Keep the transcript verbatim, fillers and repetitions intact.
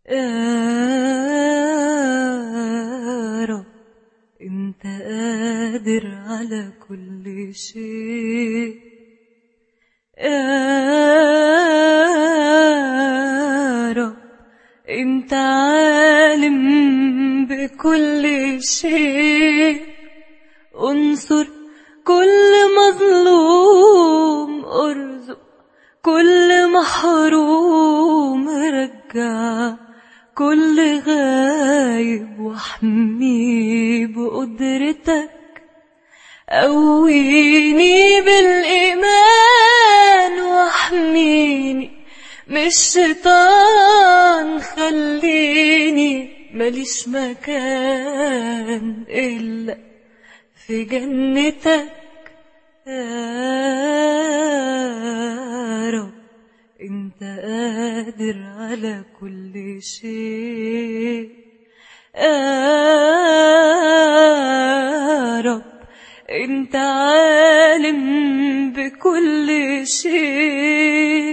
يا رب انت قادر على كل شيء. يا رب انت عالم بكل شيء. انصر كل مظلوم، ارزق كل محروم، رجع كل غايب واحميه بقدرتك. قويني بالإيمان واحميني من الشيطان، خليني ماليش مكان إلا في جنتك. يا رب انت قادر على كل شيء. يا رب انت عالم بكل شيء.